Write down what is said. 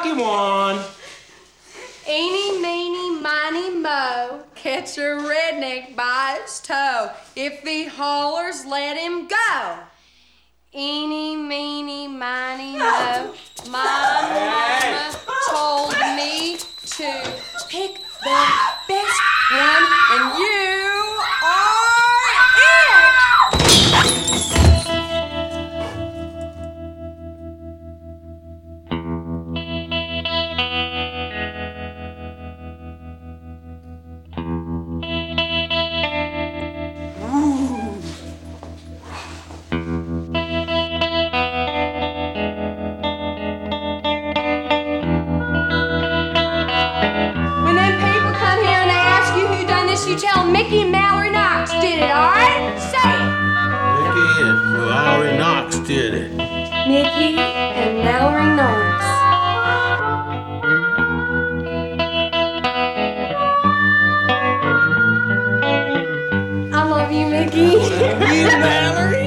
Come on. Eeny, meeny, miny, mo, catch a redneck by his toe. If he hollers, let him go. Eeny, meeny, miny, mo, my mama told me to pick the best one, and you are it! When them people come here and they ask you who done this, you tell them Mickey and Mallory Knox did it, all right? Say it. Mickey and Mallory Knox did it. Mickey and Mallory Knox. I love you, Mickey. You, Mallory?